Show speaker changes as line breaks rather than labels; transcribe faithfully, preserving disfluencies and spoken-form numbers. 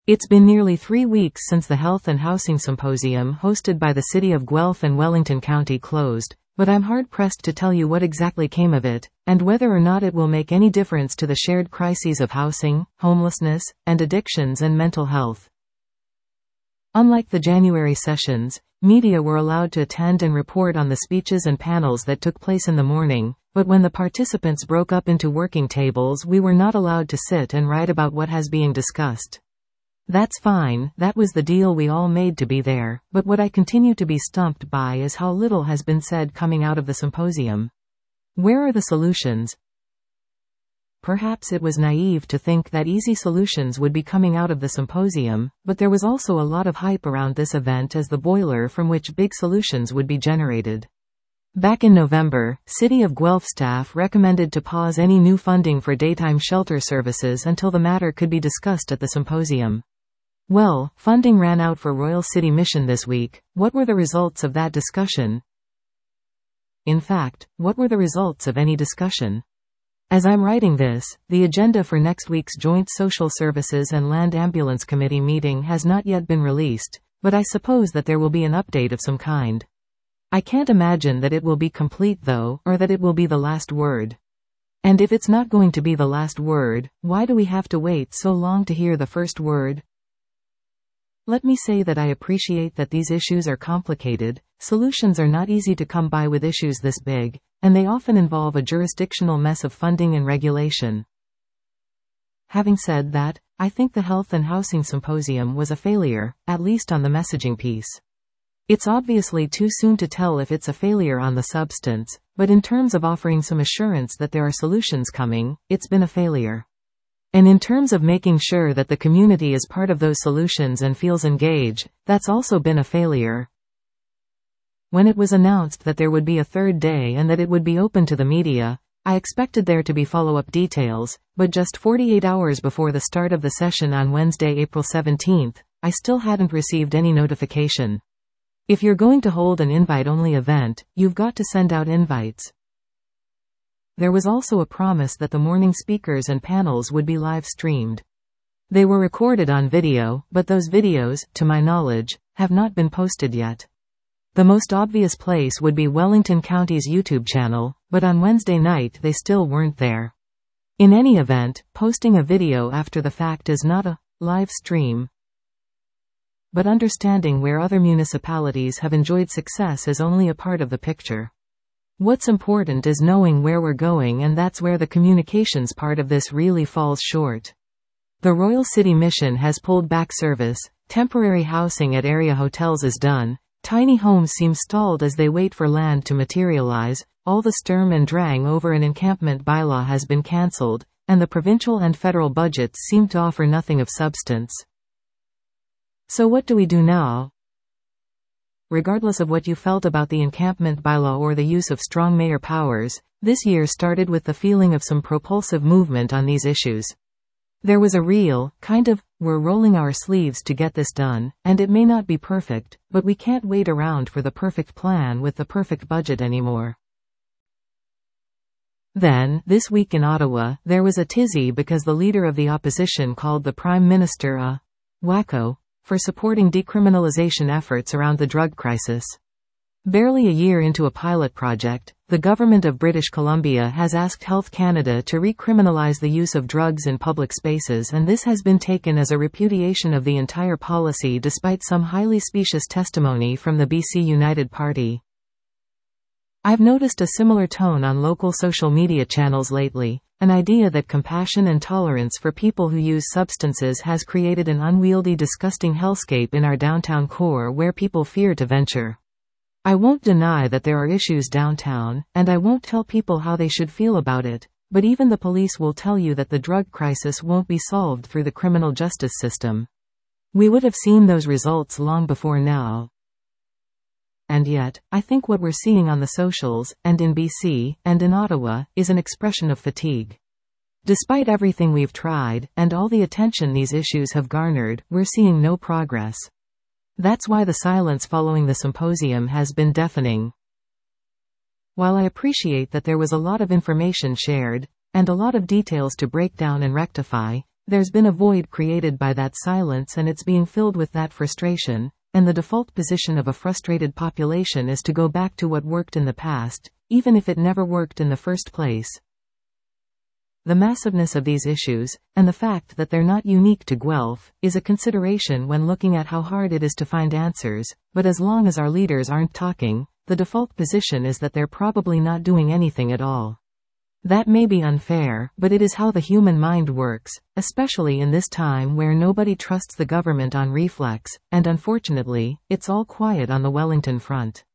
It's been nearly three weeks since the Health and Housing Symposium hosted by the City of Guelph and Wellington County closed, but I'm hard-pressed to tell you what exactly came of it, and whether or not it will make any difference to the shared crises of housing, homelessness, and addictions and mental health. Unlike the January sessions, media were allowed to attend and report on the speeches and panels that took place in the morning, but when the participants broke up into working tables, we were not allowed to sit and write about what has being discussed. That's fine, that was the deal we all made to be there, but what I continue to be stumped by is how little has been said coming out of the symposium. Where are the solutions? Perhaps it was naive to think that easy solutions would be coming out of the symposium, but there was also a lot of hype around this event as the boiler from which big solutions would be generated. Back in November, City of Guelph staff recommended to pause any new funding for daytime shelter services until the matter could be discussed at the symposium. Well, funding ran out for Royal City Mission this week. What were the results of that discussion? In fact, what were the results of any discussion? As I'm writing this, the agenda for next week's Joint Social Services and Land Ambulance Committee meeting has not yet been released, but I suppose that there will be an update of some kind. I can't imagine that it will be complete though, or that it will be the last word. And if it's not going to be the last word, why do we have to wait so long to hear the first word? Let me say that I appreciate that these issues are complicated, solutions are not easy to come by with issues this big, and they often involve a jurisdictional mess of funding and regulation. Having said that, I think the Health and Housing Symposium was a failure, at least on the messaging piece. It's obviously too soon to tell if it's a failure on the substance, but in terms of offering some assurance that there are solutions coming, it's been a failure. And in terms of making sure that the community is part of those solutions and feels engaged, that's also been a failure. When it was announced that there would be a third day and that it would be open to the media, I expected there to be follow-up details, but just forty-eight hours before the start of the session on Wednesday, April seventeenth, I still hadn't received any notification. If you're going to hold an invite-only event, you've got to send out invites. There was also a promise that the morning speakers and panels would be live-streamed. They were recorded on video, but those videos, to my knowledge, have not been posted yet. The most obvious place would be Wellington County's YouTube channel, but on Wednesday night they still weren't there. In any event, posting a video after the fact is not a live stream. But understanding where other municipalities have enjoyed success is only a part of the picture. What's important is knowing where we're going, and that's where the communications part of this really falls short. The Royal City Mission has pulled back service, temporary housing at area hotels is done, tiny homes seem stalled as they wait for land to materialize, all the sturm and drang over an encampment bylaw has been cancelled, and the provincial and federal budgets seem to offer nothing of substance. So what do we do now? Regardless of what you felt about the encampment bylaw or the use of strong mayor powers, this year started with the feeling of some propulsive movement on these issues. There was a real, kind of, we're rolling our sleeves to get this done, and it may not be perfect, but we can't wait around for the perfect plan with the perfect budget anymore. Then, this week in Ottawa, there was a tizzy because the leader of the opposition called the Prime Minister a wacko for supporting decriminalization efforts around the drug crisis. Barely a year into a pilot project, the government of British Columbia has asked Health Canada to recriminalize the use of drugs in public spaces, and this has been taken as a repudiation of the entire policy despite some highly specious testimony from the B C United Party. I've noticed a similar tone on local social media channels lately, an idea that compassion and tolerance for people who use substances has created an unwieldy, disgusting hellscape in our downtown core where people fear to venture. I won't deny that there are issues downtown, and I won't tell people how they should feel about it, but even the police will tell you that the drug crisis won't be solved through the criminal justice system. We would have seen those results long before now. And yet, I think what we're seeing on the socials, and in B C, and in Ottawa, is an expression of fatigue. Despite everything we've tried, and all the attention these issues have garnered, we're seeing no progress. That's why the silence following the symposium has been deafening. While I appreciate that there was a lot of information shared, and a lot of details to break down and rectify, There's been a void created by that silence, and it's being filled with that frustration, and the default position of a frustrated population is to go back to what worked in the past, even if it never worked in the first place. The massiveness of these issues, and the fact that they're not unique to Guelph, is a consideration when looking at how hard it is to find answers, but as long as our leaders aren't talking, the default position is that they're probably not doing anything at all. That may be unfair, but it is how the human mind works, especially in this time where nobody trusts the government on reflex, and unfortunately, it's all quiet on the Wellington front.